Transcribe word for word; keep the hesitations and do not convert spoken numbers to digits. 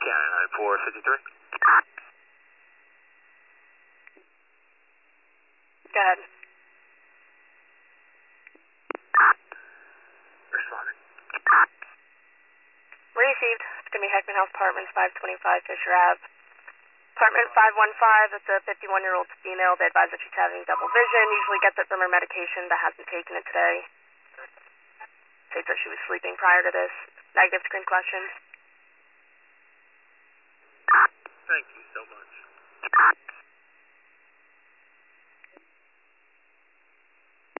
Cannon nine four fifty-three. Go ahead. Responding. Received. It's going to be Heckman Health Apartments, five twenty-five Fisher Ave. Apartment five one five, it's a fifty-one-year-old female. They advise that she's having double vision. Usually gets it from her medication, but hasn't taken it today. States that she was sleeping prior to this. Negative screen questions. Thank you so much.